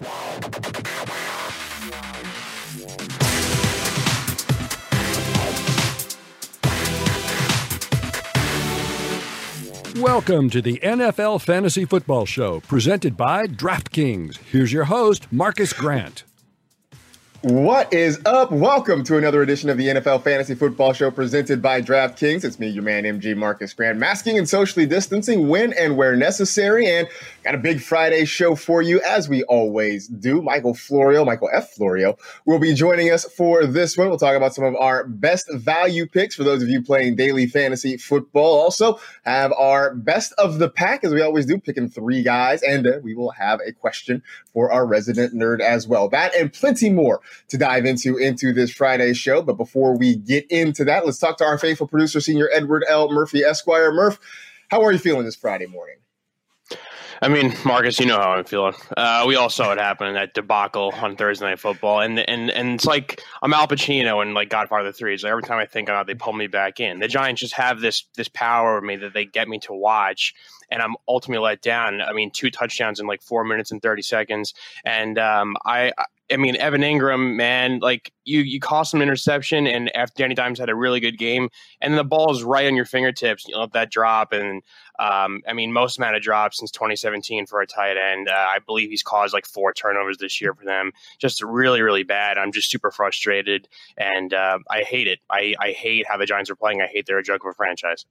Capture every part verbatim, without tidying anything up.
Welcome to the N F L Fantasy Football Show, presented by DraftKings. Here's your host, Marcus Grant. What is up? Welcome to another edition of the N F L Fantasy Football Show presented by DraftKings. It's me, your man, M G Marcus Grant, masking and socially distancing when and where necessary. And got a big Friday show for you, as we always do. Michael Florio, Michael F. Florio, will be joining us for this one. We'll talk about some of our best value picks for those of you playing daily fantasy football. Also have our best of the pack, as we always do, picking three guys. And uh, we will have a question for our resident nerd as well. That and plenty more to dive into into this Friday show. But before we get into that, let's talk to our faithful producer, Senior Edward L. Murphy, Esquire. Murph, how are you feeling this Friday morning? I mean, Marcus, you know how I'm feeling. Uh, we all saw it happen in that debacle on Thursday Night Football. And and and it's like I'm Al Pacino in like Godfather three. It's like every time I think about it, they pull me back in. The Giants just have this this power over me that they get me to watch. And I'm ultimately let down. I mean, two touchdowns in like four minutes and thirty seconds. And um, I, I mean, Evan Ingram, man, like you, you cost him an interception, and after Danny Dimes had a really good game, and the ball is right on your fingertips. You know that drop, and um, I mean, most amount of drops since twenty seventeen for a tight end. Uh, I believe he's caused like four turnovers this year for them. Just really, really bad. I'm just super frustrated, and uh, I hate it. I, I hate how the Giants are playing. I hate they're a joke of a franchise.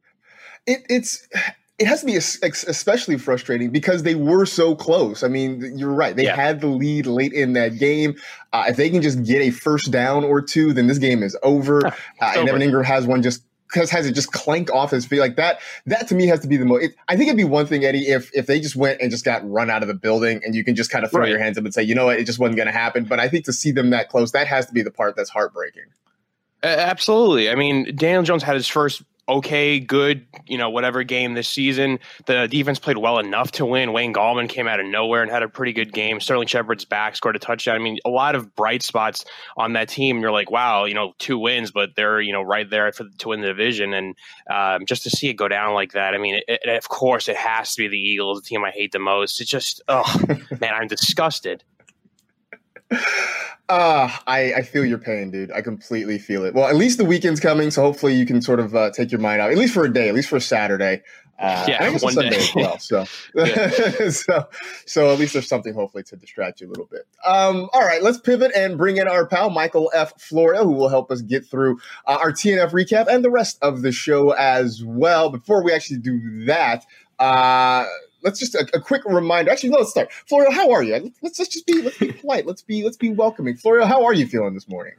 It, it's. It has to be especially frustrating because they were so close. I mean, you're right. They yeah. had the lead late in that game. Uh, if they can just get a first down or two, then this game is over. Uh, and over. Evan Ingram has one just because has it just clank off his feet like that. That to me has to be the most. I think it'd be one thing, Eddie, if if they just went and just got run out of the building and you can just kind of throw right. your hands up and say, you know what, it just wasn't going to happen. But I think to see them that close, that has to be the part that's heartbreaking. Uh, absolutely. I mean, Daniel Jones had his first okay, good, you know, whatever game this season. The defense played well enough to win. Wayne Gallman came out of nowhere and had a pretty good game. Sterling Shepard's back, scored a touchdown. I mean, a lot of bright spots on that team. And you're like, wow, you know, two wins, but they're, you know, right there for, to win the division. And um, just to see it go down like that, I mean, it, it, of course, it has to be the Eagles, the team I hate the most. It's just, oh, man, I'm disgusted. Uh, I, I feel your pain, dude. I completely feel it. Well, at least the weekend's coming, so hopefully you can sort of uh, take your mind out, at least for a day, at least for a Saturday. Uh, yeah, I guess one a Sunday day. as well. So, so, so at least there's something hopefully to distract you a little bit. Um, all right, let's pivot and bring in our pal, Michael F. Florio, who will help us get through uh, our T N F recap and the rest of the show as well. Before we actually do that, uh, Let's just a, a quick reminder. Actually, no, let's start. Florio, how are you? Let's, let's just be let's be polite. Let's be let's be welcoming. Florio, how are you feeling this morning?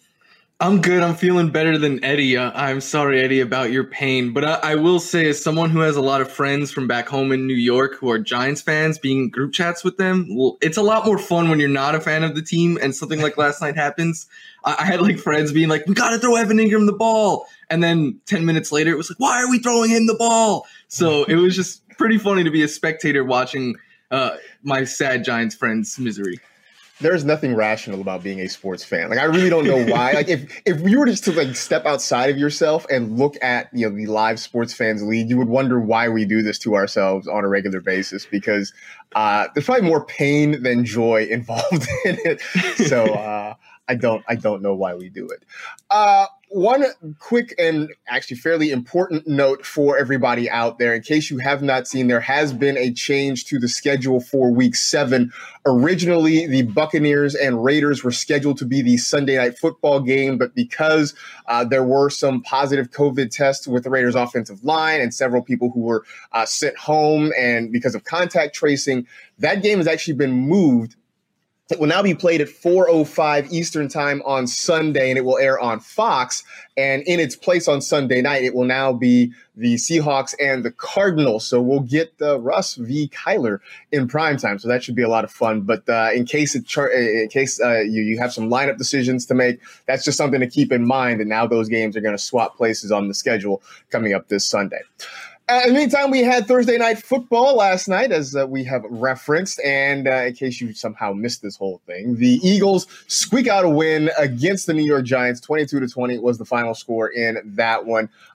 I'm good. I'm feeling better than Eddie. Uh, I'm sorry, Eddie, about your pain. But I, I will say, as someone who has a lot of friends from back home in New York who are Giants fans, being in group chats with them, well, it's a lot more fun when you're not a fan of the team and something like last night happens. I, I had like friends being like, we got to throw Evan Ingram the ball. And then ten minutes later, it was like, why are we throwing him the ball? So it was just pretty funny to be a spectator watching uh, my sad Giants friends' misery. There's nothing rational about being a sports fan. Like, I really don't know why. Like, if if you were just to like step outside of yourself and look at, you know, the live sports fans league, you would wonder why we do this to ourselves on a regular basis, because uh, there's probably more pain than joy involved in it. So uh, I don't I don't know why we do it. Uh, One quick and actually fairly important note for everybody out there. In case you have not seen, there has been a change to the schedule for week seven. Originally, the Buccaneers and Raiders were scheduled to be the Sunday night football game, but because uh, there were some positive COVID tests with the Raiders offensive line and several people who were uh, sent home, and because of contact tracing, that game has actually been moved. It will now be played at four oh five Eastern time on Sunday, and it will air on Fox. And in its place on Sunday night, it will now be the Seahawks and the Cardinals. So we'll get uh, Russ v. Kyler in primetime. So that should be a lot of fun. But uh, in case it char- in case uh, you, you have some lineup decisions to make, that's just something to keep in mind. And now those games are going to swap places on the schedule coming up this Sunday. Uh, in the meantime, we had Thursday night football last night, as uh, we have referenced. And uh, in case you somehow missed this whole thing, the Eagles squeak out a win against the New York Giants. twenty-two to twenty was the final score in that one.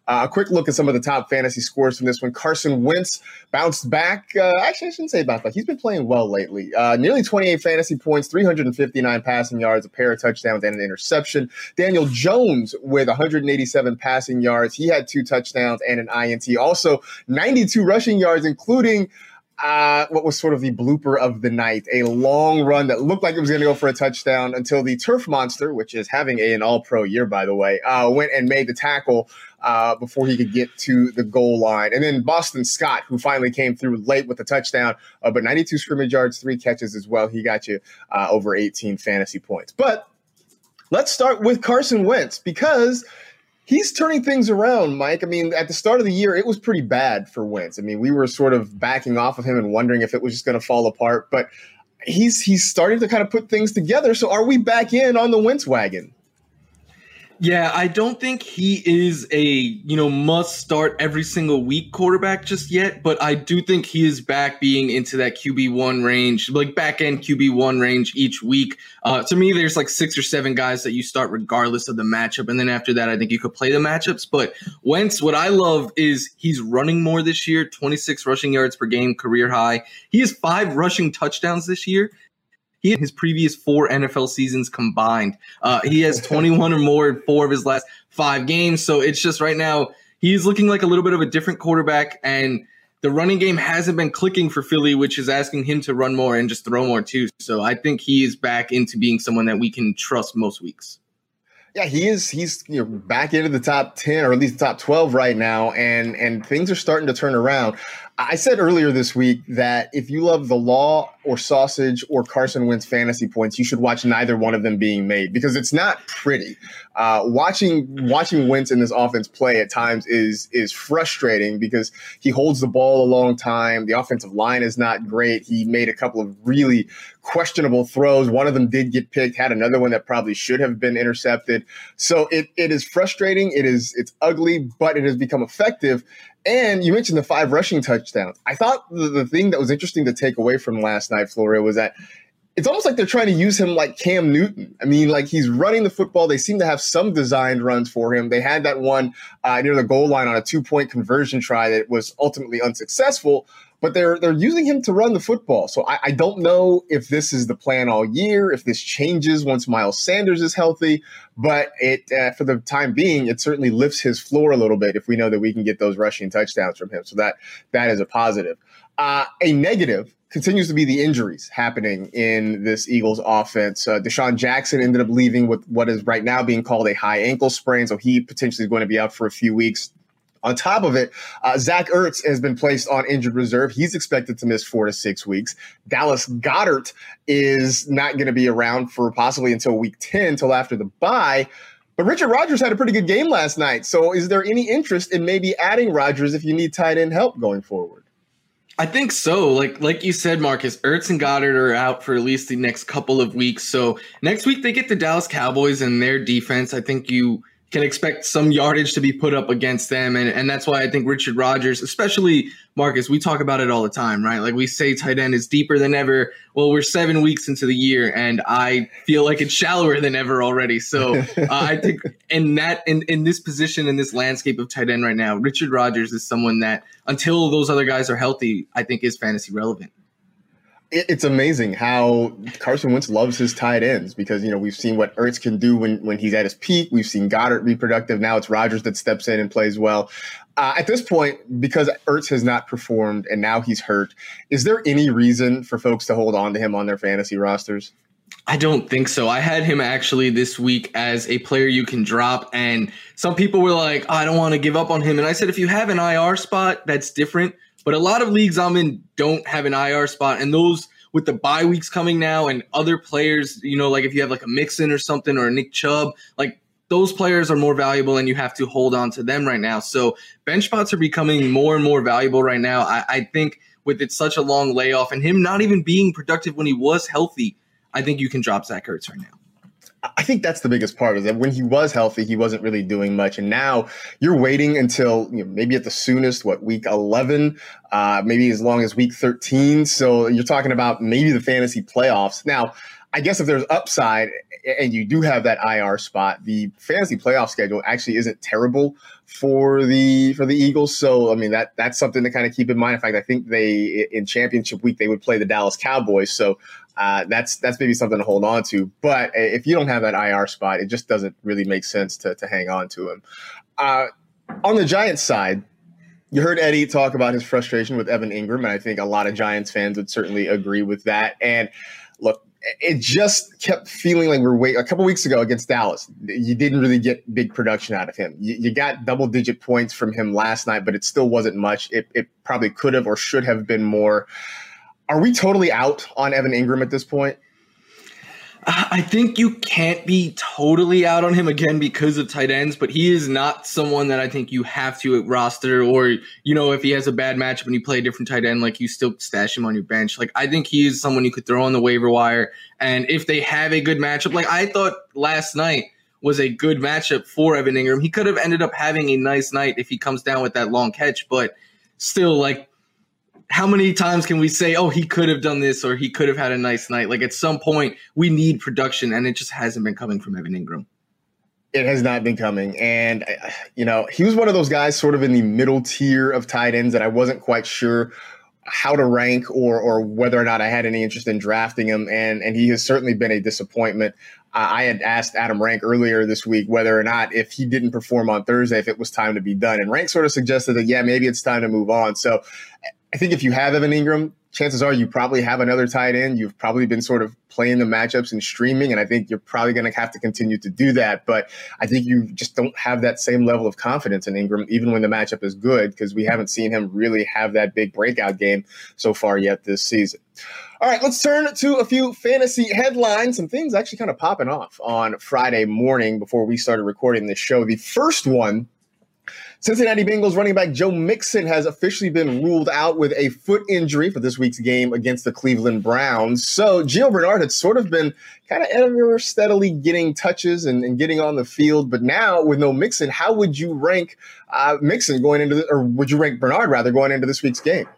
Uh, a quick look at some of the top fantasy scores from this one. Carson Wentz bounced back. Uh, actually, I shouldn't say bounced back. He's been playing well lately. Uh, nearly twenty-eight fantasy points, three hundred fifty-nine passing yards, a pair of touchdowns, and an interception. Daniel Jones with one hundred eighty-seven passing yards. He had two touchdowns and an I N T. Also, ninety-two rushing yards, including Uh, what was sort of the blooper of the night, a long run that looked like it was going to go for a touchdown until the turf monster, which is having a, an all-pro year, by the way, uh, went and made the tackle uh, before he could get to the goal line. And then Boston Scott, who finally came through late with the touchdown, uh, but ninety-two scrimmage yards, three catches as well. He got you uh, over eighteen fantasy points. But let's start with Carson Wentz, because he's turning things around, Mike. I mean, at the start of the year, it was pretty bad for Wentz. I mean, we were sort of backing off of him and wondering if it was just going to fall apart. But he's he's starting to kind of put things together. So are we back in on the Wentz wagon? Yeah, I don't think he is a, you know, must start every single week quarterback just yet, but I do think he is back being into that Q B one range, like back end Q B one range each week. Uh, to me, there's like six or seven guys that you start regardless of the matchup. And then after that, I think you could play the matchups. But Wentz, what I love is he's running more this year, twenty-six rushing yards per game, career high. He has five rushing touchdowns this year. He had his previous four N F L seasons combined. Uh, he has twenty-one or more in four of his last five games. So it's just right now he's looking like a little bit of a different quarterback, and the running game hasn't been clicking for Philly, which is asking him to run more and just throw more too. So I think he is back into being someone that we can trust most weeks. Yeah, he is. He's you know back into the top ten or at least the top twelve right now, and and things are starting to turn around. I said earlier this week that if you love the law or sausage or Carson Wentz fantasy points, you should watch neither one of them being made, because it's not pretty. Uh, watching watching Wentz in this offense play at times is is frustrating because he holds the ball a long time. The offensive line is not great. He made a couple of really questionable throws. One of them did get picked, had another one that probably should have been intercepted. So it it is frustrating. It is it's ugly, but it has become effective. And you mentioned the five rushing touchdowns. I thought the, the thing that was interesting to take away from last night, Florio, was that it's almost like they're trying to use him like Cam Newton. I mean, like he's running the football. They seem to have some designed runs for him. They had that one uh, near the goal line on a two-point conversion try that was ultimately unsuccessful, but they're they're using him to run the football. So I, I don't know if this is the plan all year, if this changes once Miles Sanders is healthy, but it uh, for the time being, it certainly lifts his floor a little bit if we know that we can get those rushing touchdowns from him. So that that is a positive. Uh, a negative continues to be the injuries happening in this Eagles offense. Uh, Deshaun Jackson ended up leaving with what is right now being called a high ankle sprain, so he potentially is going to be out for a few weeks. On top of it, uh, Zach Ertz has been placed on injured reserve. He's expected to miss four to six weeks. Dallas Goedert is not going to be around for possibly until week ten, until after the bye. But Richard Rodgers had a pretty good game last night. So is there any interest in maybe adding Rodgers if you need tight end help going forward? I think so. Like like you said, Marcus, Ertz and Goddard are out for at least the next couple of weeks. So next week they get the Dallas Cowboys and their defense. I think you can expect some yardage to be put up against them. And, and that's why I think Richard Rodgers, especially Marcus, we talk about it all the time, right? Like we say tight end is deeper than ever. Well, we're seven weeks into the year and I feel like it's shallower than ever already. So uh, I think in that, in, in this position, in this landscape of tight end right now, Richard Rodgers is someone that until those other guys are healthy, I think is fantasy relevant. It's amazing how Carson Wentz loves his tight ends because, you know, we've seen what Ertz can do when, when he's at his peak. We've seen Goddard be productive. Now it's Rodgers that steps in and plays well. Uh, at this point, because Ertz has not performed and now he's hurt, is there any reason for folks to hold on to him on their fantasy rosters? I don't think so. I had him actually this week as a player you can drop, and some people were like, oh, I don't want to give up on him. And I said, if you have an I R spot, that's different. But a lot of leagues I'm in don't have an I R spot, and those with the bye weeks coming now and other players, you know, like if you have like a Mixon or something or a Nick Chubb, like those players are more valuable and you have to hold on to them right now. So bench spots are becoming more and more valuable right now. I, I think with it such a long layoff and him not even being productive when he was healthy, I think you can drop Zach Ertz right now. I think that's the biggest part is that when he was healthy, he wasn't really doing much. And now you're waiting until you know, maybe at the soonest, what, week eleven, uh, maybe as long as week thirteen. So you're talking about maybe the fantasy playoffs. Now, I guess if there's upside and you do have that I R spot, the fantasy playoff schedule actually isn't terrible for the for the Eagles. So, I mean, that that's something to kind of keep in mind. In fact, I think they in championship week, they would play the Dallas Cowboys. So uh, that's that's maybe something to hold on to. But if you don't have that I R spot, it just doesn't really make sense to, to hang on to him. Uh, on the Giants side, you heard Eddie talk about his frustration with Evan Ingram, and I think a lot of Giants fans would certainly agree with that. And look, it just kept feeling like we're waiting. A couple weeks ago against Dallas, you didn't really get big production out of him. You, you got double-digit points from him last night, but it still wasn't much. It, it probably could have or should have been more. Are we totally out on Evan Ingram at this point? I think you can't be totally out on him again because of tight ends, but he is not someone that I think you have to roster or, you know, if he has a bad matchup and you play a different tight end, like you still stash him on your bench. Like, I think he is someone you could throw on the waiver wire. And if they have a good matchup, like I thought last night was a good matchup for Evan Ingram. He could have ended up having a nice night if he comes down with that long catch, but still, like, how many times can we say, oh, he could have done this or he could have had a nice night? Like, at some point, we need production, and it just hasn't been coming from Evan Ingram. It has not been coming. And, you know, he was one of those guys sort of in the middle tier of tight ends that I wasn't quite sure how to rank or or whether or not I had any interest in drafting him. And, and he has certainly been a disappointment. Uh, I had asked Adam Rank earlier this week whether or not if he didn't perform on Thursday, if it was time to be done. And Rank sort of suggested that, yeah, maybe it's time to move on. So I think if you have Evan Ingram, chances are you probably have another tight end. You've probably been sort of playing the matchups and streaming, and I think you're probably going to have to continue to do that. But I think you just don't have that same level of confidence in Ingram, even when the matchup is good, because we haven't seen him really have that big breakout game so far yet this season. All right, let's turn to a few fantasy headlines. Some things actually kind of popping off on Friday morning before we started recording this show. The first one, Cincinnati Bengals running back Joe Mixon has officially been ruled out with a foot injury for this week's game against the Cleveland Browns. So Gio Bernard had sort of been kind of ever steadily getting touches and, and getting on the field. But now with no Mixon, how would you rank uh, Mixon going into the, or would you rank Bernard rather going into this week's game?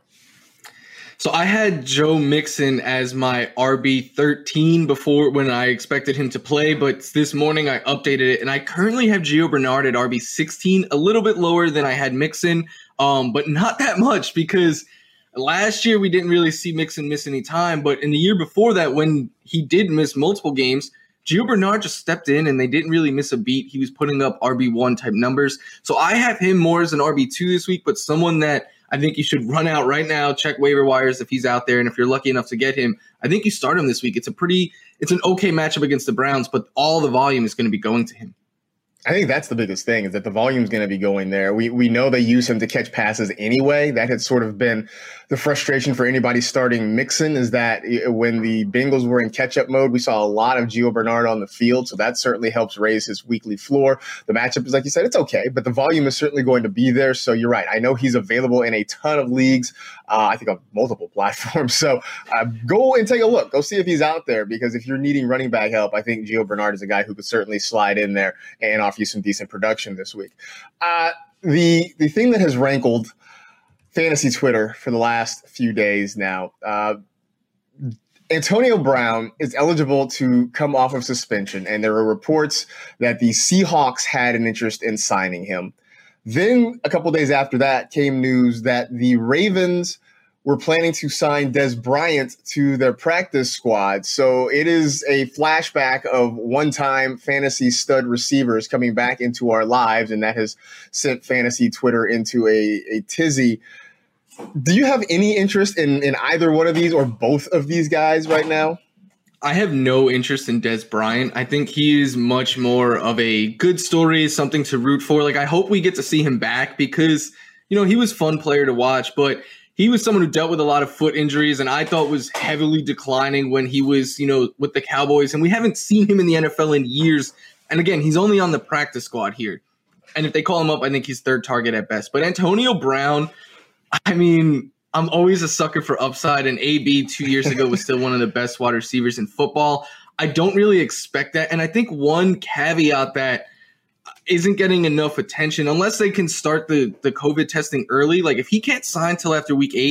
So I had Joe Mixon as my R B thirteen before when I expected him to play, but this morning I updated it, and I currently have Gio Bernard at R B sixteen, a little bit lower than I had Mixon, um, but not that much because last year we didn't really see Mixon miss any time, but in the year before that when he did miss multiple games, Gio Bernard just stepped in and they didn't really miss a beat. He was putting up R B one type numbers. So I have him more as an R B two this week, but someone that I think you should run out right now, check waiver wires if he's out there. And if you're lucky enough to get him, I think you start him this week. It's a pretty, it's an okay matchup against the Browns, but all the volume is going to be going to him. I think that's the biggest thing is that the volume is going to be going there. We we know they use him to catch passes anyway. That had sort of been the frustration for anybody starting Mixon is that when the Bengals were in catch-up mode, we saw a lot of Gio Bernard on the field. So that certainly helps raise his weekly floor. The matchup is, like you said, it's okay, but the volume is certainly going to be there. So you're right. I know he's available in a ton of leagues. Uh, I think on multiple platforms. So uh, go and take a look. Go see if he's out there because if you're needing running back help, I think Gio Bernard is a guy who could certainly slide in there and offer you some decent production this week. Uh, the the thing that has rankled fantasy Twitter for the last few days now, uh, Antonio Brown is eligible to come off of suspension, and there are reports that the Seahawks had an interest in signing him. Then a couple days after that came news that the Ravens were planning to sign Des Bryant to their practice squad. So it is a flashback of one-time fantasy stud receivers coming back into our lives, and that has sent fantasy Twitter into a, a tizzy. Do you have any interest in, in either one of these or both of these guys right now? I have no interest in Des Bryant. I think he is much more of a good story, something to root for. Like, I hope we get to see him back because, you know, he was a fun player to watch, but he was someone who dealt with a lot of foot injuries and I thought was heavily declining when he was, you know, with the Cowboys. And we haven't seen him in the N F L in years. And again, he's only on the practice squad here. And if they call him up, I think he's third target at best. But Antonio Brown, I mean, I'm always a sucker for upside, and A B two years ago was still one of the best wide receivers in football. I don't really expect that. And I think one caveat that isn't getting enough attention, unless they can start the, the COVID testing early, like if he can't sign till after week eight,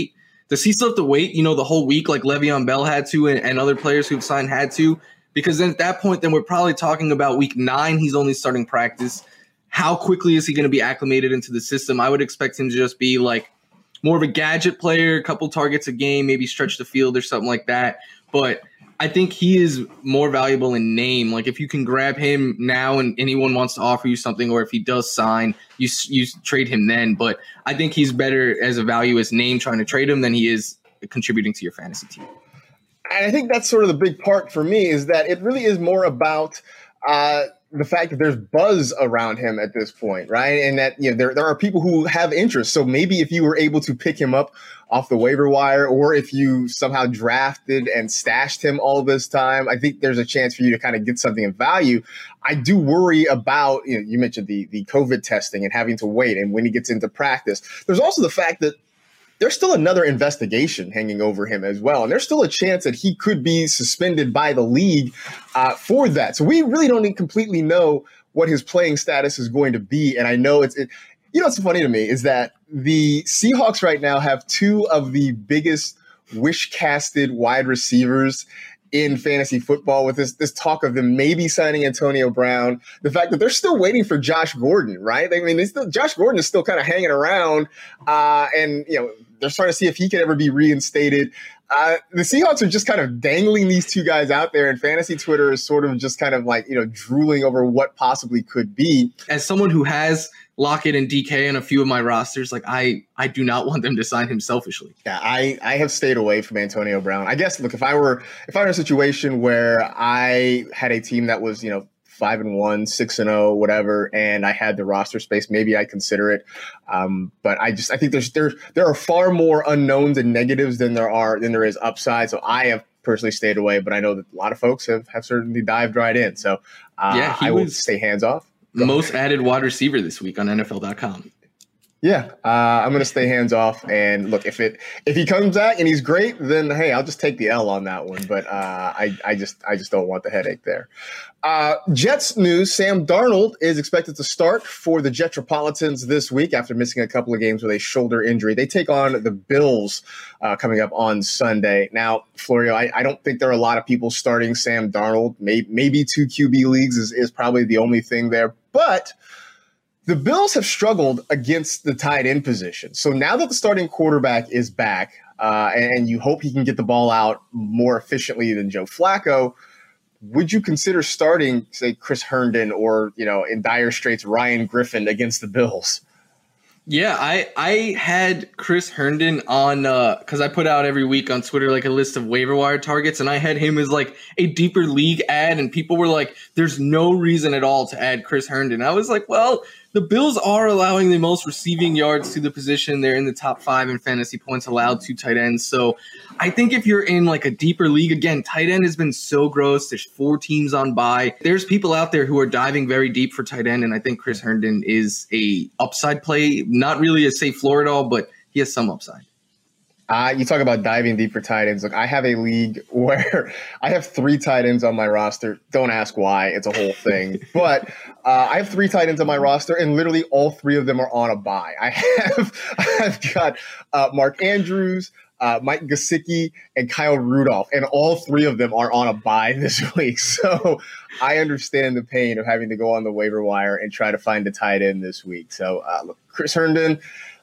does he still have to wait, you know, the whole week like Le'Veon Bell had to and, and other players who've signed had to? Because then at that point, then we're probably talking about week nine. He's only starting practice. How quickly is he going to be acclimated into the system? I would expect him to just be like more of a gadget player, a couple targets a game, maybe stretch the field or something like that. But I think he is more valuable in name. Like if you can grab him now and anyone wants to offer you something, or if he does sign, you you trade him then. But I think he's better as a value as name trying to trade him than he is contributing to your fantasy team. And I think that's sort of the big part for me is that it really is more about uh, the fact that there's buzz around him at this point, right? And that, you know, there, there are people who have interest. So maybe if you were able to pick him up off the waiver wire, or if you somehow drafted and stashed him all this time, I think there's a chance for you to kind of get something of value. I do worry about, you know, you mentioned the, the COVID testing and having to wait and when he gets into practice. There's also the fact that there's still another investigation hanging over him as well. And there's still a chance that he could be suspended by the league uh, for that. So we really don't completely know what his playing status is going to be. And I know it's, it, you know, what's funny to me is that the Seahawks right now have two of the biggest wish-casted wide receivers in fantasy football, with this this talk of them maybe signing Antonio Brown, the fact that they're still waiting for Josh Gordon, right? I mean, they still, Josh Gordon is still kind of hanging around, uh, and you know they're starting to see if he can ever be reinstated. Uh, the Seahawks are just kind of dangling these two guys out there, and fantasy Twitter is sort of just kind of like, you know, drooling over what possibly could be. As someone who has Lockett and D K in a few of my rosters, like I, I do not want them to sign him selfishly. Yeah, I, I have stayed away from Antonio Brown. I guess, look, if I were if I were in a situation where I had a team that was, you know, five and one, six and oh, whatever, and I had the roster space, maybe I'd consider it. Um, but I just I think there's there there are far more unknowns and negatives than there are than there is upside. So I have personally stayed away, but I know that a lot of folks have, have certainly dived right in. So uh, yeah, he I will was stay hands off. Most added wide receiver this week on N F L dot com. Yeah, uh, I'm going to stay hands off. And look, if it if he comes back and he's great, then hey, I'll just take the L on that one. But uh, I I just I just don't want the headache there. Uh, Jets news: Sam Darnold is expected to start for the Jetropolitans this week after missing a couple of games with a shoulder injury. They take on the Bills uh, coming up on Sunday. Now, Florio, I, I don't think there are a lot of people starting Sam Darnold. Maybe, maybe two Q B leagues is, is probably the only thing there, but the Bills have struggled against the tight end position. So now that the starting quarterback is back, uh, and you hope he can get the ball out more efficiently than Joe Flacco, would you consider starting, say, Chris Herndon or, you know, in dire straits, Ryan Griffin against the Bills? Yeah, I I had Chris Herndon on uh because I put out every week on Twitter like a list of waiver wire targets, and I had him as like a deeper league ad, and people were like, "There's no reason at all to add Chris Herndon." I was like, "Well, the Bills are allowing the most receiving yards to the position. They're in the top five in fantasy points allowed to tight ends. So I think if you're in like a deeper league, again, tight end has been so gross. There's four teams on bye. There's people out there who are diving very deep for tight end, and I think Chris Herndon is a upside play. Not really a safe floor at all, but he has some upside. Uh, you talk about diving deep for tight ends. Look, I have a league where I have three tight ends on my roster. Don't ask why. It's a whole thing. But uh, I have three tight ends on my roster, and literally all three of them are on a bye. I have I've got uh, Mark Andrews, uh, Mike Gesicki, and Kyle Rudolph, and all three of them are on a bye this week. So I understand the pain of having to go on the waiver wire and try to find a tight end this week. So uh, look, Chris Herndon.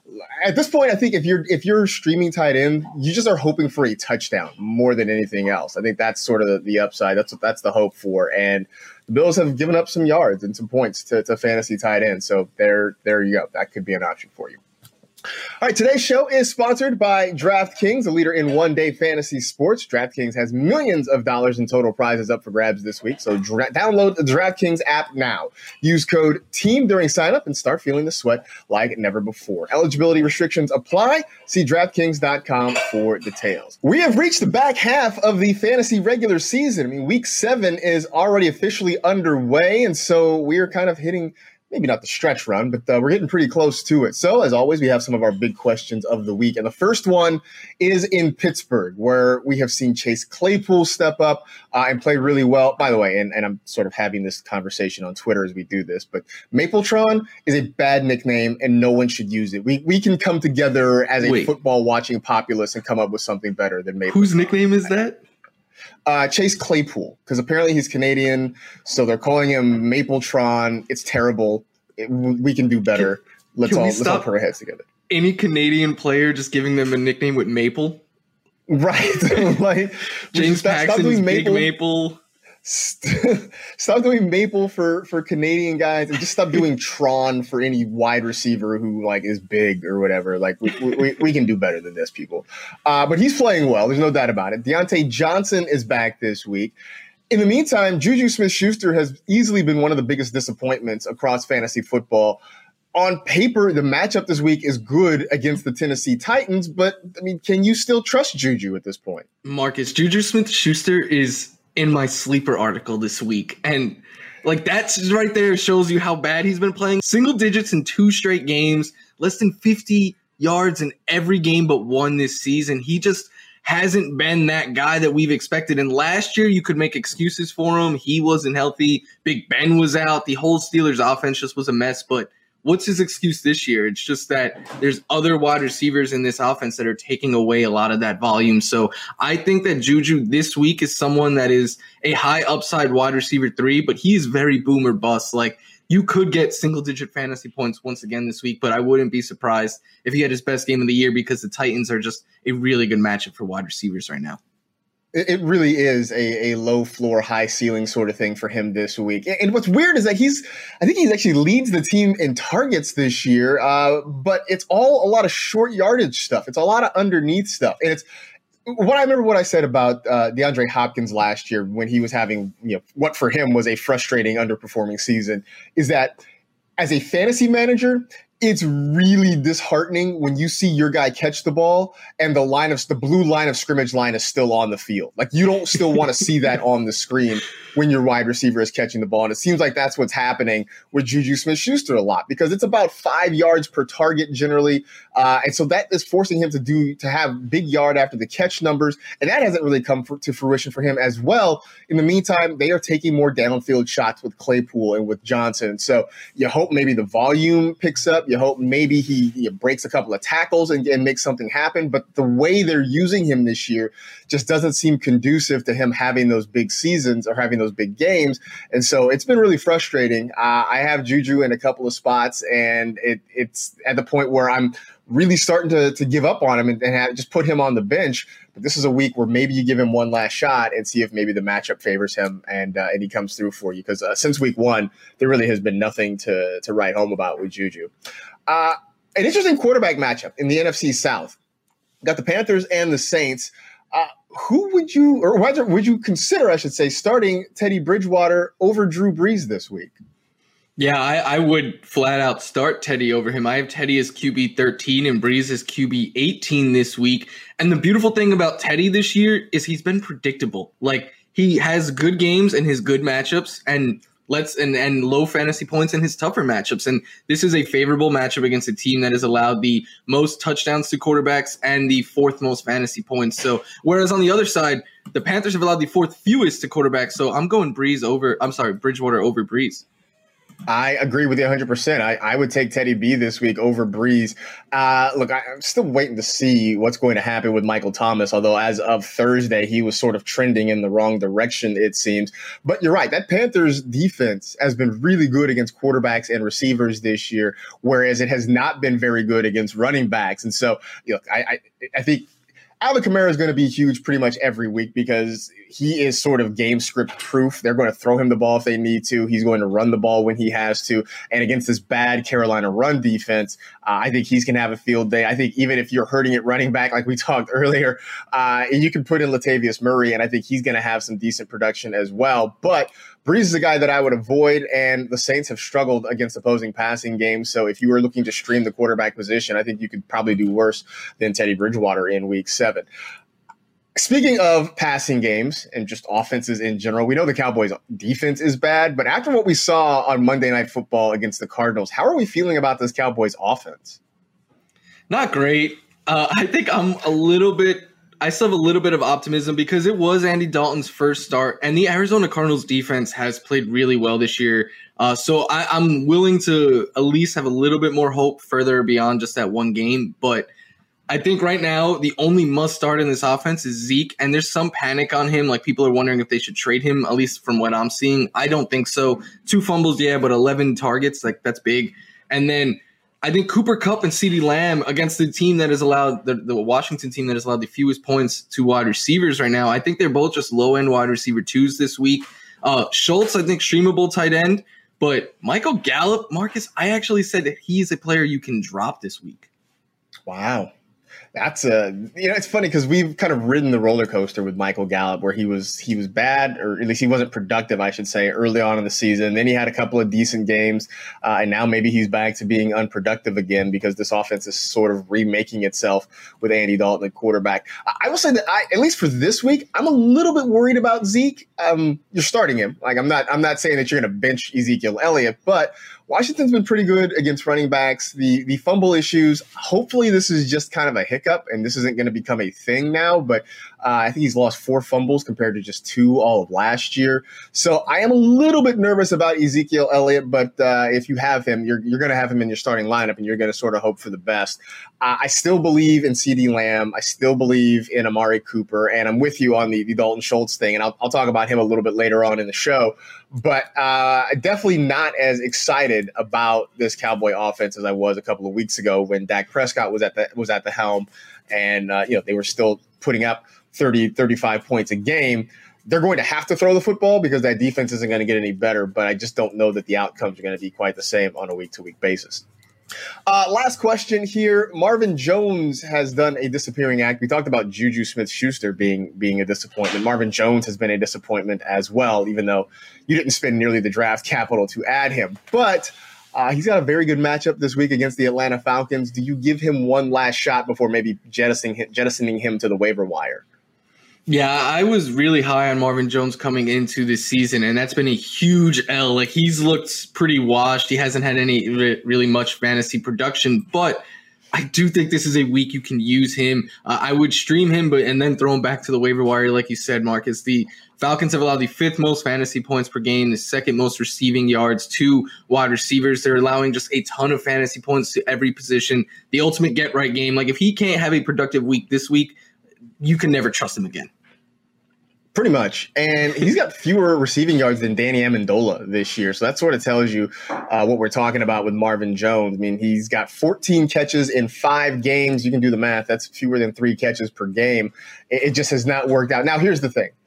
At this point, I think if you're if you're streaming tight end, you just are hoping for a touchdown more than anything else. I think that's sort of the, the upside. That's what that's the hope for. And the Bills have given up some yards and some points to, to fantasy tight end. So there there you go. That could be an option for you. All right, today's show is sponsored by DraftKings, a leader in one-day fantasy sports. DraftKings has millions of dollars in total prizes up for grabs this week, so dra- download the DraftKings app now. Use code TEAM during sign-up and start feeling the sweat like never before. Eligibility restrictions apply. See DraftKings dot com for details. We have reached the back half of the fantasy regular season. I mean, week seven is already officially underway, and so we are kind of hitting maybe not the stretch run, but uh, we're getting pretty close to it. So, as always, we have some of our big questions of the week. And the first one is in Pittsburgh, where we have seen Chase Claypool step up uh, and play really well. By the way, and, and I'm sort of having this conversation on Twitter as we do this, but Mapletron is a bad nickname, and no one should use it. We we can come together as a football-watching populace and come up with something better than Mapletron. Whose nickname is that? Uh, Chase Claypool, because apparently he's Canadian, so they're calling him Mapletron. It's terrible. It, we can do better. Let's can all let's all put our heads together. Any Canadian player just giving them a nickname with Maple, right? Like James stop, Paxton's stop doing Big Maple. Maple. Stop doing Maple for, for Canadian guys, and just stop doing Tron for any wide receiver who like is big or whatever. Like we we, we can do better than this, people. Uh, but he's playing well. There's no doubt about it. Deontay Johnson is back this week. In the meantime, Juju Smith-Schuster has easily been one of the biggest disappointments across fantasy football. On paper, the matchup this week is good against the Tennessee Titans, but I mean, can you still trust Juju at this point? Marcus, Juju Smith-Schuster is in my sleeper article this week. And like that's right there shows you how bad he's been playing. Single digits in two straight games, less than fifty yards in every game but one this season. He just hasn't been that guy that we've expected. And last year you could make excuses for him. He wasn't healthy. Big Ben was out. The whole Steelers offense just was a mess. But what's his excuse this year? It's just that there's other wide receivers in this offense that are taking away a lot of that volume. So I think that Juju this week is someone that is a high upside wide receiver three, but he's very boomer bust. Like you could get single digit fantasy points once again this week, but I wouldn't be surprised if he had his best game of the year because the Titans are just a really good matchup for wide receivers right now. It really is a, a low floor, high ceiling sort of thing for him this week. And what's weird is that he's, I think he actually leads the team in targets this year, uh, but it's all a lot of short yardage stuff. It's a lot of underneath stuff. And it's what I remember what I said about uh, DeAndre Hopkins last year when he was having, you know, what for him was a frustrating, underperforming season is that as a fantasy manager, it's really disheartening when you see your guy catch the ball and the line of the blue line of scrimmage line is still on the field. Like you don't still want to see that on the screen when your wide receiver is catching the ball. And it seems like that's what's happening with Juju Smith-Schuster a lot because it's about five yards per target generally. Uh, and so that is forcing him to do to have big yard after the catch numbers. And that hasn't really come for, to fruition for him as well. In the meantime, they are taking more downfield shots with Claypool and with Johnson. So you hope maybe the volume picks up. You hope maybe he, he breaks a couple of tackles and, and makes something happen. But the way they're using him this year just doesn't seem conducive to him having those big seasons or having those big games. And so it's been really frustrating. Uh, I have Juju in a couple of spots, and it, it's at the point where I'm really starting to, to give up on him and, and have, just put him on the bench. But this is a week where maybe you give him one last shot and see if maybe the matchup favors him and uh, and he comes through for you. Because uh, since week one, there really has been nothing to, to write home about with Juju. Uh, an interesting quarterback matchup in the N F C South. Got the Panthers and the Saints. Uh, who would you, or whether would you consider, I should say, starting Teddy Bridgewater over Drew Brees this week? Yeah, I, I would flat out start Teddy over him. I have Teddy as Q B thirteen and Brees as Q B eighteen this week. And the beautiful thing about Teddy this year is he's been predictable. Like he has good games and his good matchups and let's and, and low fantasy points in his tougher matchups. And this is a favorable matchup against a team that has allowed the most touchdowns to quarterbacks and the fourth most fantasy points. So whereas on the other side, the Panthers have allowed the fourth fewest to quarterbacks. So I'm going Brees over, I'm sorry, Bridgewater over Brees. I agree with you one hundred percent. I, I would take Teddy B this week over Brees. Uh, look, I, I'm still waiting to see what's going to happen with Michael Thomas, although as of Thursday, he was sort of trending in the wrong direction, it seems. But you're right. That Panthers defense has been really good against quarterbacks and receivers this year, whereas it has not been very good against running backs. And so, look, I, I, I think Alvin Kamara is going to be huge pretty much every week because he is sort of game script proof. They're going to throw him the ball if they need to. He's going to run the ball when he has to. And against this bad Carolina run defense, uh, I think he's going to have a field day. I think even if you're hurting at running back, like we talked earlier, uh, you can put in Latavius Murray, and I think he's going to have some decent production as well. But Brees is a guy that I would avoid, and the Saints have struggled against opposing passing games. So if you were looking to stream the quarterback position, I think you could probably do worse than Teddy Bridgewater in week seven. Speaking of passing games and just offenses in general, we know the Cowboys' defense is bad, but after what we saw on Monday Night Football against the Cardinals, how are we feeling about this Cowboys' offense? Not great. Uh, I think I'm a little bit – I still have a little bit of optimism because it was Andy Dalton's first start, and the Arizona Cardinals defense has played really well this year. Uh, so I, I'm willing to at least have a little bit more hope further beyond just that one game, but – I think right now the only must start in this offense is Zeke, and there's some panic on him. Like people are wondering if they should trade him, at least from what I'm seeing. I don't think so. Two fumbles, yeah, but eleven targets, like that's big. And then I think Cooper Kupp and CeeDee Lamb against the team that has allowed the, the Washington team that has allowed the fewest points to wide receivers right now. I think they're both just low end wide receiver twos this week. Uh, Schultz, I think streamable tight end, but Michael Gallup, Marcus, I actually said that he's a player you can drop this week. Wow. That's a, you know, it's funny because we've kind of ridden the roller coaster with Michael Gallup where he was, he was bad, or at least he wasn't productive, I should say, early on in the season. Then he had a couple of decent games. Uh, and now maybe he's back to being unproductive again because this offense is sort of remaking itself with Andy Dalton at quarterback. I will say that I, at least for this week, I'm a little bit worried about Zeke. Um, you're starting him. Like I'm not, I'm not saying that you're going to bench Ezekiel Elliott, but Washington's been pretty good against running backs. The the fumble issues, hopefully this is just kind of a hiccup and this isn't going to become a thing now, but uh, I think he's lost four fumbles compared to just two all of last year. So I am a little bit nervous about Ezekiel Elliott, but uh, if you have him, you're, you're going to have him in your starting lineup and you're going to sort of hope for the best. Uh, I still believe in CeeDee Lamb. I still believe in Amari Cooper, and I'm with you on the, the Dalton Schultz thing, and I'll, I'll talk about him a little bit later on in the show. But uh, definitely not as excited about this Cowboy offense as I was a couple of weeks ago when Dak Prescott was at the was at the helm, and uh, you know they were still putting up thirty, thirty-five points a game. They're going to have to throw the football because that defense isn't going to get any better. But I just don't know that the outcomes are going to be quite the same on a week to week basis. Uh, last question here. Marvin Jones has done a disappearing act. We talked about Juju Smith-Schuster being being a disappointment. Marvin Jones has been a disappointment as well, even though you didn't spend nearly the draft capital to add him. But uh, he's got a very good matchup this week against the Atlanta Falcons. Do you give him one last shot before maybe jettisoning him, jettisoning him to the waiver wire? Yeah, I was really high on Marvin Jones coming into this season, and that's been a huge L. Like, he's looked pretty washed. He hasn't had any re- really much fantasy production, but I do think this is a week you can use him. Uh, I would stream him, but and then throw him back to the waiver wire, like you said, Marcus. The Falcons have allowed the fifth most fantasy points per game, the second most receiving yards to wide receivers. They're allowing just a ton of fantasy points to every position. The ultimate get-right game. Like, if he can't have a productive week this week, you can never trust him again. Pretty much. And he's got fewer receiving yards than Danny Amendola this year. So that sort of tells you uh, what we're talking about with Marvin Jones. I mean, he's got fourteen catches in five games. You can do the math. That's fewer than three catches per game. It, it just has not worked out. Now, here's the thing.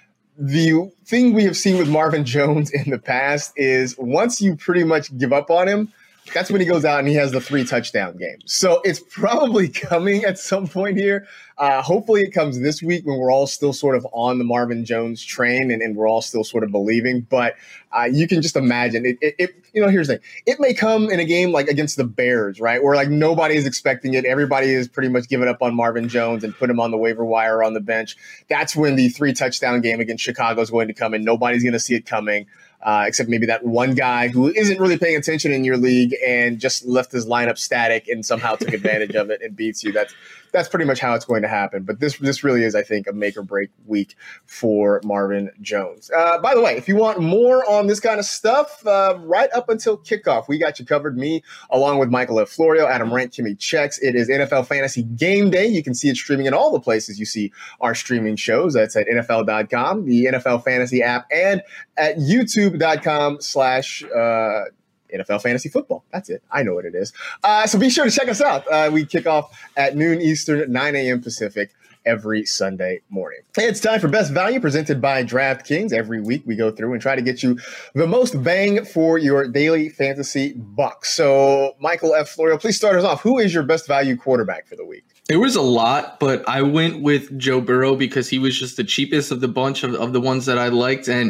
The thing we have seen with Marvin Jones in the past is once you pretty much give up on him, that's when he goes out and he has the three touchdown game. So it's probably coming at some point here. Uh, hopefully it comes this week when we're all still sort of on the Marvin Jones train and, and we're all still sort of believing. But uh, you can just imagine it, it, it. You know, here's the thing. It may come in a game like against the Bears, right? Where like nobody is expecting it. Everybody is pretty much giving up on Marvin Jones and put him on the waiver wire or on the bench. That's when the three touchdown game against Chicago is going to come and nobody's going to see it coming. Uh, except maybe that one guy who isn't really paying attention in your league and just left his lineup static and somehow took advantage of it and beats you. That's that's pretty much how it's going to happen. But this this really is, I think, a make or break week for Marvin Jones. Uh, by the way, if you want more on this kind of stuff, uh, right up until kickoff, we got you covered. Me, along with Michael F. Florio, Adam Rank, Kimmy Checks. It is N F L Fantasy Game Day. You can see it streaming in all the places you see our streaming shows. That's at N F L dot com, the N F L Fantasy app, and at YouTube.com slash uh N F L Fantasy Football. That's it. I know what it is. Uh, so be sure to check us out. Uh, we kick off at noon Eastern, nine a.m. Pacific every Sunday morning. It's time for Best Value presented by DraftKings. Every week we go through and try to get you the most bang for your daily fantasy buck. So Michael F. Florio, please start us off. Who is your best value quarterback for the week? There was a lot, but I went with Joe Burrow because he was just the cheapest of the bunch of, of the ones that I liked. And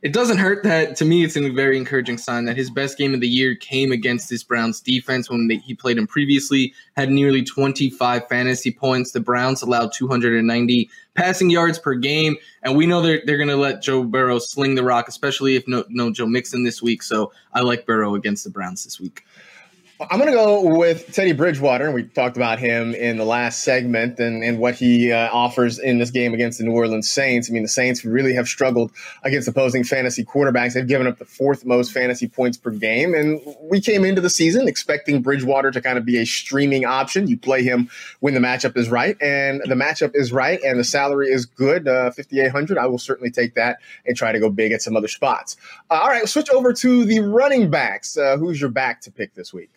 It doesn't hurt that, to me, it's a very encouraging sign that his best game of the year came against this Browns defense when they, he played him previously, had nearly twenty-five fantasy points. The Browns allowed two hundred ninety passing yards per game, and we know they're, they're going to let Joe Burrow sling the rock, especially if no, no Joe Mixon this week. So I like Burrow against the Browns this week. I'm going to go with Teddy Bridgewater, and we talked about him in the last segment and, and what he uh, offers in this game against the New Orleans Saints. I mean, the Saints really have struggled against opposing fantasy quarterbacks. They've given up the fourth most fantasy points per game, and we came into the season expecting Bridgewater to kind of be a streaming option. You play him when the matchup is right, and the matchup is right, and the salary is good, uh, fifty-eight hundred. I will certainly take that and try to go big at some other spots. Uh, all right, we'll switch over to the running backs. Uh, who's your back to pick this week?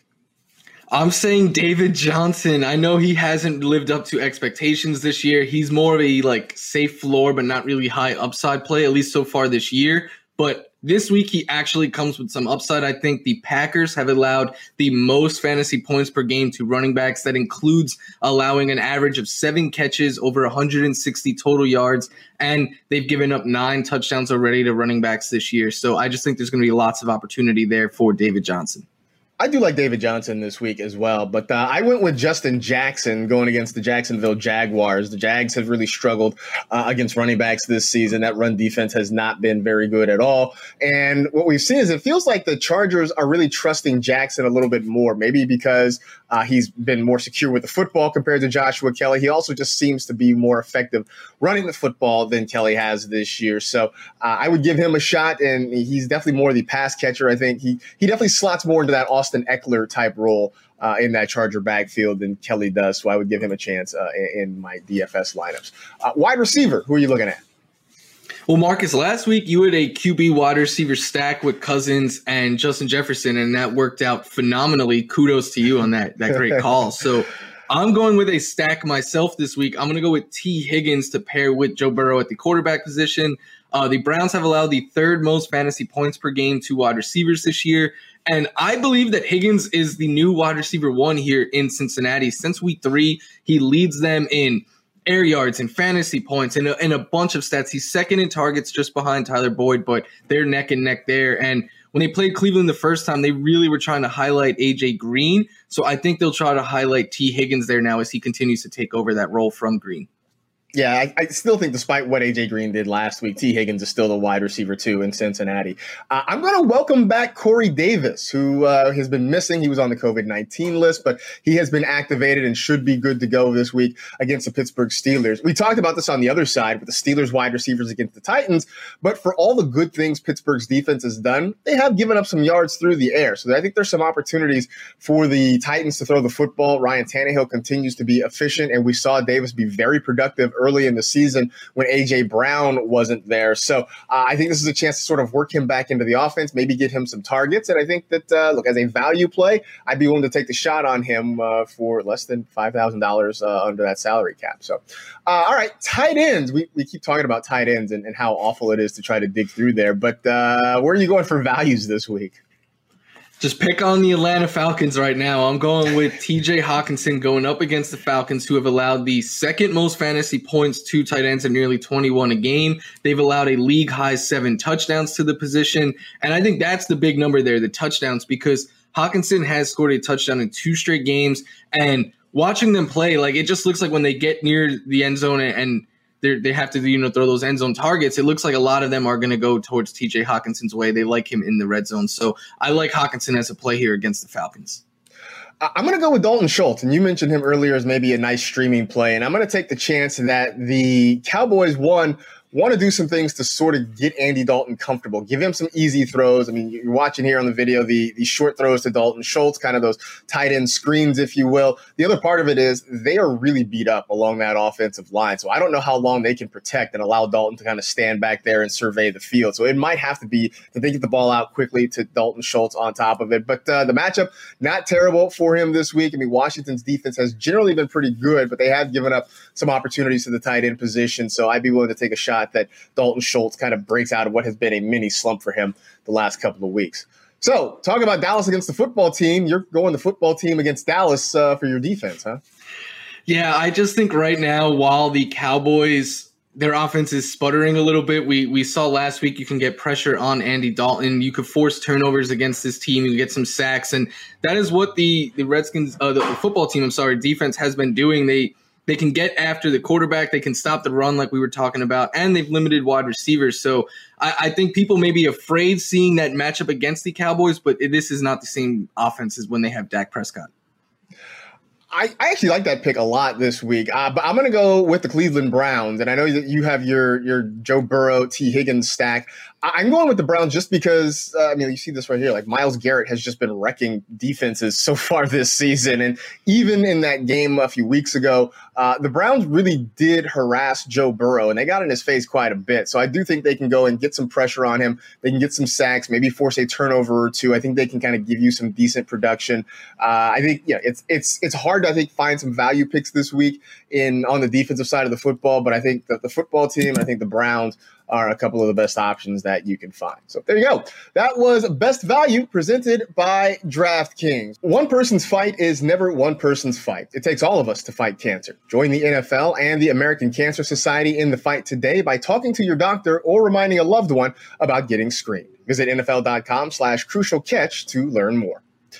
I'm saying David Johnson. I know he hasn't lived up to expectations this year. He's more of a like safe floor, but not really high upside play, at least so far this year. But this week, he actually comes with some upside. I think the Packers have allowed the most fantasy points per game to running backs. That includes allowing an average of seven catches, over one hundred sixty total yards, and they've given up nine touchdowns already to running backs this year. So I just think there's going to be lots of opportunity there for David Johnson. I do like David Johnson this week as well, but uh, I went with Justin Jackson going against the Jacksonville Jaguars. The Jags have really struggled uh, against running backs this season. That run defense has not been very good at all. And what we've seen is it feels like the Chargers are really trusting Jackson a little bit more, maybe because uh, he's been more secure with the football compared to Joshua Kelly. He also just seems to be more effective running the football than Kelly has this year. So uh, I would give him a shot, and he's definitely more the pass catcher. I think he, he definitely slots more into that Austin Eckler type role uh, in that Charger backfield than Kelly does. So I would give him a chance uh, in, in my D F S lineups. Uh, wide receiver, who are you looking at? Well, Marcus, last week you had a Q B wide receiver stack with Cousins and Justin Jefferson, and that worked out phenomenally. Kudos to you on that, that great call. So I'm going with a stack myself this week. I'm going to go with T. Higgins to pair with Joe Burrow at the quarterback position. Uh, the Browns have allowed the third most fantasy points per game to wide receivers this year. And I believe that Higgins is the new wide receiver one here in Cincinnati. Since week three, he leads them in air yards and fantasy points and a, and a bunch of stats. He's second in targets just behind Tyler Boyd, but they're neck and neck there. And when they played Cleveland the first time, they really were trying to highlight A J Green. So I think they'll try to highlight T. Higgins there now as he continues to take over that role from Green. Yeah, I, I still think despite what A J Green did last week, T. Higgins is still the wide receiver two in Cincinnati. Uh, I'm going to welcome back Corey Davis, who uh, has been missing. He was on the COVID nineteen list, but he has been activated and should be good to go this week against the Pittsburgh Steelers. We talked about this on the other side with the Steelers wide receivers against the Titans, but for all the good things Pittsburgh's defense has done, they have given up some yards through the air. So I think there's some opportunities for the Titans to throw the football. Ryan Tannehill continues to be efficient, and we saw Davis be very productive early in the season when A J Brown wasn't there. So uh, I think this is a chance to sort of work him back into the offense, maybe get him some targets. And I think that, uh, look, as a value play, I'd be willing to take the shot on him uh, for less than five thousand dollars uh, under that salary cap. So, uh, all right, tight ends. We, we keep talking about tight ends and, and how awful it is to try to dig through there. But uh, where are you going for values this week? Just pick on the Atlanta Falcons right now. I'm going with T J Hawkinson going up against the Falcons, who have allowed the second most fantasy points to tight ends at nearly twenty-one a game. They've allowed a league-high seven touchdowns to the position. And I think that's the big number there, the touchdowns, because Hawkinson has scored a touchdown in two straight games. And watching them play, like, it just looks like when they get near the end zone and they have to, you know, throw those end zone targets, it looks like a lot of them are going to go towards T J Hawkinson's way. They like him in the red zone. So I like Hawkinson as a play here against the Falcons. I'm going to go with Dalton Schultz, and you mentioned him earlier as maybe a nice streaming play, and I'm going to take the chance that the Cowboys, one, want to do some things to sort of get Andy Dalton comfortable, give him some easy throws. I mean, you're watching here on the video, the, the short throws to Dalton Schultz, kind of those tight end screens, if you will. The other part of it is they are really beat up along that offensive line. So I don't know how long they can protect and allow Dalton to kind of stand back there and survey the field. So it might have to be that they get the ball out quickly to Dalton Schultz on top of it. But uh, the matchup, not terrible for him this week. I mean, Washington's defense has generally been pretty good, but they have given up some opportunities to the tight end position. So I'd be willing to take a shot that Dalton Schultz kind of breaks out of what has been a mini slump for him the last couple of weeks. So talk about Dallas against the football team. You're going the football team against Dallas uh, for your defense, huh? Yeah, I just think right now, while the Cowboys their offense is sputtering a little bit. We we saw last week you can get pressure on Andy Dalton. You could force turnovers against this team. You can get some sacks, and that is what the the Redskins, uh, the football team, I'm sorry, defense has been doing. They they can get after the quarterback. They can stop the run like we were talking about, and they've limited wide receivers. So I, I think people may be afraid seeing that matchup against the Cowboys, but this is not the same offense as when they have Dak Prescott. I, I actually like that pick a lot this week, uh, but I'm going to go with the Cleveland Browns. And I know that you have your your Joe Burrow, T. Higgins stack. I'm going with the Browns just because, uh, I mean, you see this right here. Like Myles Garrett has just been wrecking defenses so far this season. And even in that game a few weeks ago, uh, the Browns really did harass Joe Burrow, and they got in his face quite a bit. So I do think they can go and get some pressure on him. They can get some sacks, maybe force a turnover or two. I think they can kind of give you some decent production. Uh, I think, yeah, it's it's it's hard to, I think, find some value picks this week in on the defensive side of the football. But I think that the football team, I think the Browns are a couple of the best options that you can find. So there you go. That was Best Value presented by DraftKings. One person's fight is never one person's fight. It takes all of us to fight cancer. Join the N F L and the American Cancer Society in the fight today by talking to your doctor or reminding a loved one about getting screened. Visit nfl.com slash crucial catch to learn more.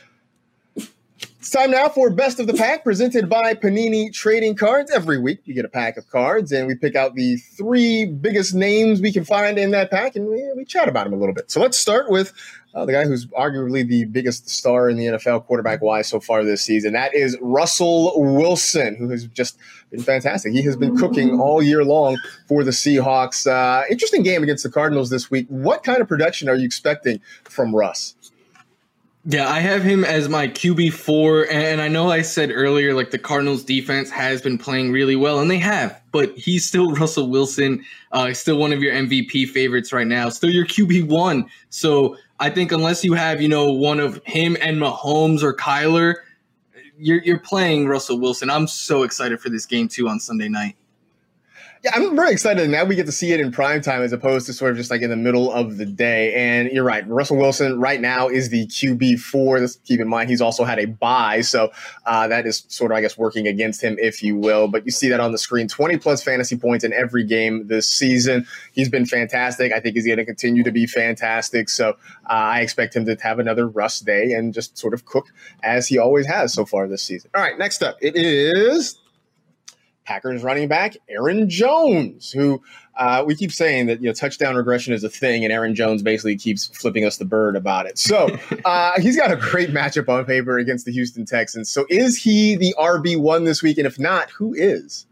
It's time now for Best of the Pack, presented by Panini Trading Cards. Every week, you get a pack of cards, and we pick out the three biggest names we can find in that pack, and we, we chat about them a little bit. So let's start with uh, the guy who's arguably the biggest star in the N F L quarterback-wise so far this season. That is Russell Wilson, who has just been fantastic. He has been cooking all year long for the Seahawks. Uh, interesting game against the Cardinals this week. What kind of production are you expecting from Russ? Yeah, I have him as my Q B four, and I know I said earlier, like, the Cardinals defense has been playing really well, and they have, but he's still Russell Wilson, uh, still one of your M V P favorites right now, still your Q B one. So I think unless you have, you know, one of him and Mahomes or Kyler, you're you're playing Russell Wilson. I'm so excited for this game, too, on Sunday night. Yeah, I'm very excited. Now we get to see it in prime time as opposed to sort of just like in the middle of the day. And you're right. Russell Wilson right now is the Q B four. Let's keep in mind he's also had a bye. So uh, that is sort of, I guess, working against him, if you will. But you see that on the screen, twenty plus fantasy points in every game this season. He's been fantastic. I think he's going to continue to be fantastic. So uh, I expect him to have another Russ day and just sort of cook as he always has so far this season. All right, next up, it is Packers running back Aaron Jones, who uh, we keep saying that, you know, touchdown regression is a thing, and Aaron Jones basically keeps flipping us the bird about it. So uh, he's got a great matchup on paper against the Houston Texans. So is he the R B one this week? And if not, who is?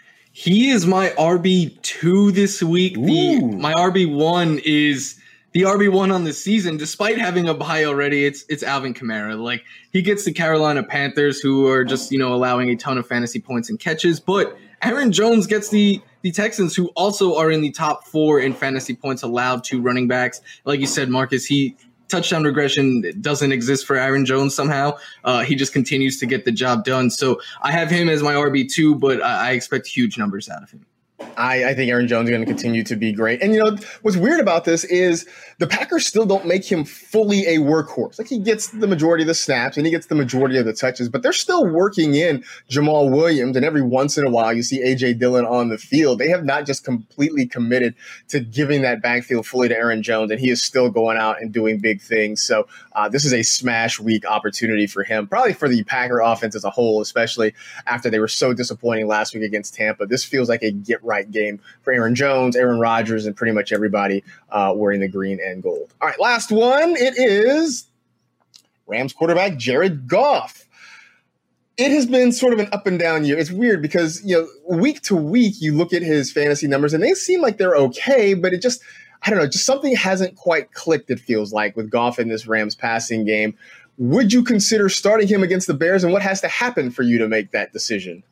He is my R B two this week. The, my R B one is the R B one on the season, despite having a bye already. It's it's Alvin Kamara. Like, he gets the Carolina Panthers, who are just, you know, allowing a ton of fantasy points and catches. But Aaron Jones gets the the Texans, who also are in the top four in fantasy points allowed to running backs. Like you said, Marcus, he touchdown regression doesn't exist for Aaron Jones somehow. Uh, he just continues to get the job done. So I have him as my R B two, but I, I expect huge numbers out of him. I, I think Aaron Jones is going to continue to be great. And, you know, what's weird about this is the Packers still don't make him fully a workhorse. Like, he gets the majority of the snaps and he gets the majority of the touches, but they're still working in Jamal Williams. And every once in a while, you see A J Dillon on the field. They have not just completely committed to giving that backfield fully to Aaron Jones, and he is still going out and doing big things. So uh, this is a smash week opportunity for him, probably for the Packer offense as a whole, especially after they were so disappointing last week against Tampa. This feels like a get right game for Aaron Jones, Aaron Rodgers, and pretty much everybody uh, wearing the green and gold. All right, last one. It is Rams quarterback Jared Goff. It has been sort of an up and down year. It's weird because, you know, week to week, you look at his fantasy numbers and they seem like they're okay, but it just, I don't know, just something hasn't quite clicked, it feels like, with Goff in this Rams passing game. Would you consider starting him against the Bears, and what has to happen for you to make that decision?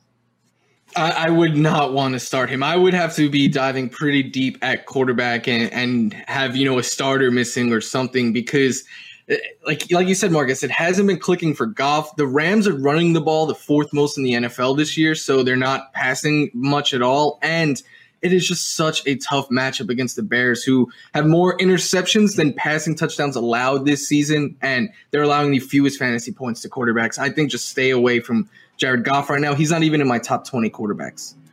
I, I would not want to start him. I would have to be diving pretty deep at quarterback and, and have, you know, a starter missing or something, because like like you said, Marcus, it hasn't been clicking for Goff. The Rams are running the ball the fourth most in the N F L this year, so they're not passing much at all. And it is just such a tough matchup against the Bears, who have more interceptions than passing touchdowns allowed this season, and they're allowing the fewest fantasy points to quarterbacks. I think just stay away from Jared Goff right now. He's not even in my top twenty quarterbacks.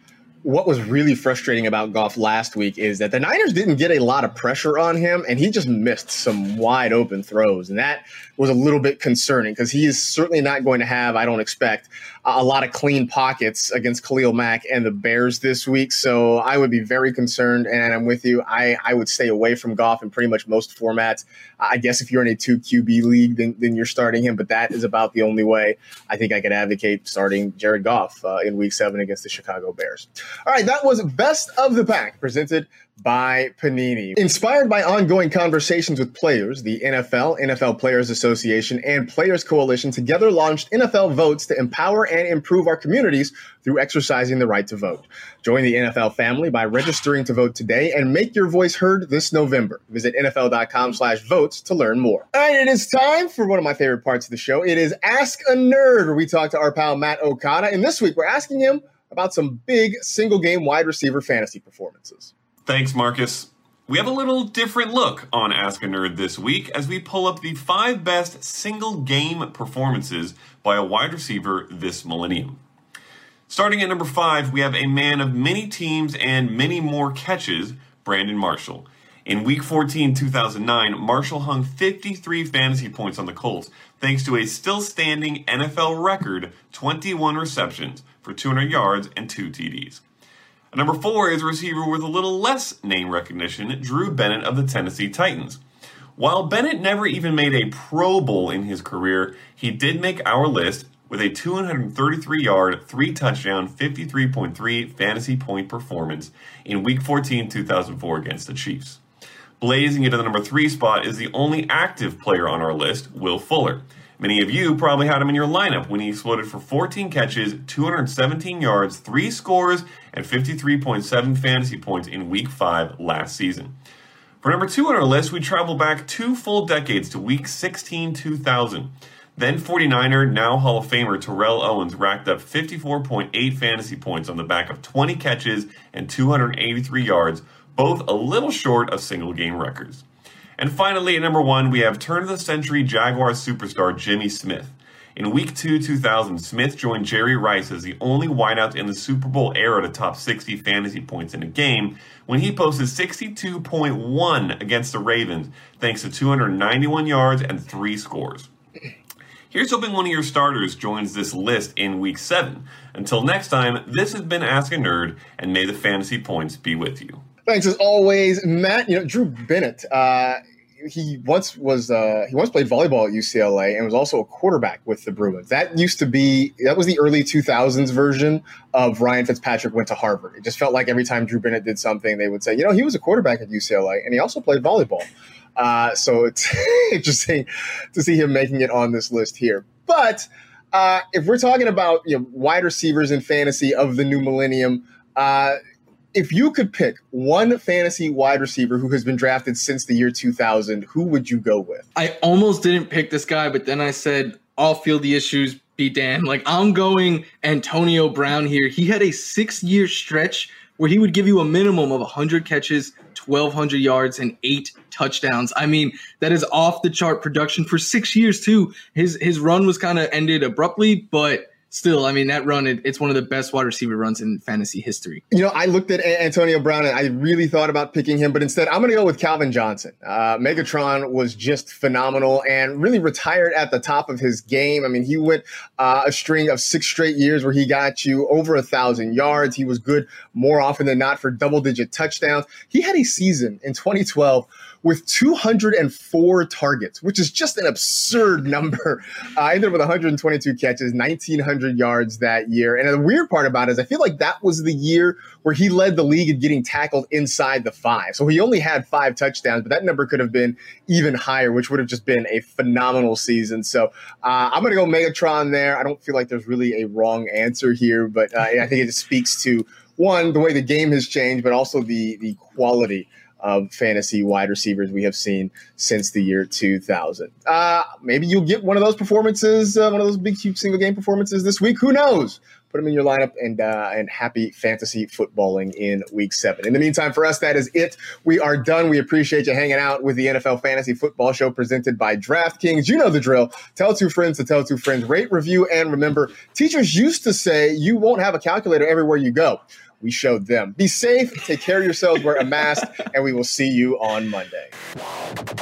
what was really frustrating about Goff last week is that the Niners didn't get a lot of pressure on him, and he just missed some wide open throws. And that was a little bit concerning because he is certainly not going to have, I don't expect, a lot of clean pockets against Khalil Mack and the Bears this week. So I would be very concerned, and I'm with you. I, I would stay away from Goff in pretty much most formats. I guess if you're in a two Q B league, then, then you're starting him, but that is about the only way I think I could advocate starting Jared Goff uh, in week seven against the Chicago Bears. All right, that was Best of the Pack presented by Panini. Inspired by ongoing conversations with players, the N F L, N F L Players Association, and Players Coalition together launched N F L Votes to empower and improve our communities through exercising the right to vote. Join the N F L family by registering to vote today and make your voice heard this November. Visit nfl.com slash votes to learn more. All right, it is time for one of my favorite parts of the show. It is Ask a Nerd, where we talk to our pal Matt Okada. And this week, we're asking him about some big single-game wide receiver fantasy performances. Thanks, Marcus. We have a little different look on Ask a Nerd this week as we pull up the five best single-game performances by a wide receiver this millennium. Starting at number five, we have a man of many teams and many more catches, Brandon Marshall. In Week fourteen, two thousand nine, Marshall hung fifty-three fantasy points on the Colts, thanks to a still-standing N F L record twenty-one receptions for two hundred yards and two T Ds. Number four is a receiver with a little less name recognition, Drew Bennett of the Tennessee Titans. While Bennett never even made a Pro Bowl in his career, he did make our list with a two hundred thirty-three yard, three touchdown, fifty-three point three fantasy point performance in Week fourteen, two thousand four against the Chiefs. Blazing into the number three spot is the only active player on our list, Will Fuller. Many of you probably had him in your lineup when he exploded for fourteen catches, two hundred seventeen yards, three scores, and fifty-three point seven fantasy points in Week five last season. For number two on our list, we travel back two full decades to Week sixteen, two thousand. Then forty-niner, now Hall of Famer Terrell Owens racked up fifty-four point eight fantasy points on the back of twenty catches and two hundred eighty-three yards, both a little short of single-game records. And finally, at number one, we have turn-of-the-century Jaguars superstar Jimmy Smith. In Week two, two thousand, Smith joined Jerry Rice as the only wideout in the Super Bowl era to top sixty fantasy points in a game when he posted sixty-two point one against the Ravens, thanks to two hundred ninety-one yards and three scores. Here's hoping one of your starters joins this list in Week seven. Until next time, this has been Ask a Nerd, and may the fantasy points be with you. Thanks as always, Matt. You know, Drew Bennett, uh, he once was uh, he once played volleyball at U C L A and was also a quarterback with the Bruins. That used to be that was the early two thousands version of Ryan Fitzpatrick went to Harvard. It just felt like every time Drew Bennett did something, they would say, you know, he was a quarterback at U C L A and he also played volleyball. Uh, so it's interesting to see him making it on this list here. But uh, if we're talking about, you know, wide receivers in fantasy of the new millennium, uh, if you could pick one fantasy wide receiver who has been drafted since the year two thousand, who would you go with? I almost didn't pick this guy, but then I said, I'll feel the issues, be damned. Like, I'm going Antonio Brown here. He had a six-year stretch where he would give you a minimum of one hundred catches, twelve hundred yards, and eight touchdowns. I mean, that is off-the-chart production for six years, too. His, his run was kind of ended abruptly, but still, I mean, that run, it, it's one of the best wide receiver runs in fantasy history. You know, I looked at a- Antonio Brown and I really thought about picking him, but instead I'm going to go with Calvin Johnson. Uh, Megatron was just phenomenal and really retired at the top of his game. I mean, he went uh, a string of six straight years where he got you over a thousand yards. He was good more often than not for double-digit touchdowns. He had a season in twenty twelve with two hundred four targets, which is just an absurd number. Uh, I ended up with one hundred twenty-two catches, nineteen hundred yards that year. And the weird part about it is I feel like that was the year where he led the league in getting tackled inside the five. So he only had five touchdowns, but that number could have been even higher, which would have just been a phenomenal season. So uh, I'm going to go Megatron there. I don't feel like there's really a wrong answer here, but uh, I think it just speaks to, one, the way the game has changed, but also the the quality of fantasy wide receivers we have seen since the year two thousand. Uh, maybe you'll get one of those performances, uh, one of those big, huge single game performances this week. Who knows? Put them in your lineup and uh, and happy fantasy footballing in week seven. In the meantime, for us, that is it. We are done. We appreciate you hanging out with the N F L Fantasy Football Show presented by DraftKings. You know the drill. Tell two friends to tell two friends. Rate, review, and remember, teachers used to say you won't have a calculator everywhere you go. we showed them. Be safe, take care of yourselves, wear a mask, and we will see you on Monday.